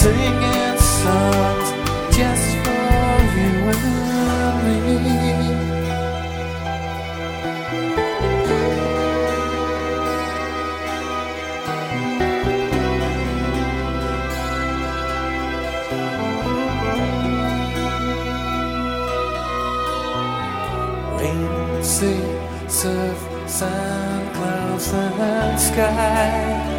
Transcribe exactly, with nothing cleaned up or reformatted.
singing songs just for you and me. Rain, sea, surf, sand, clouds and sky.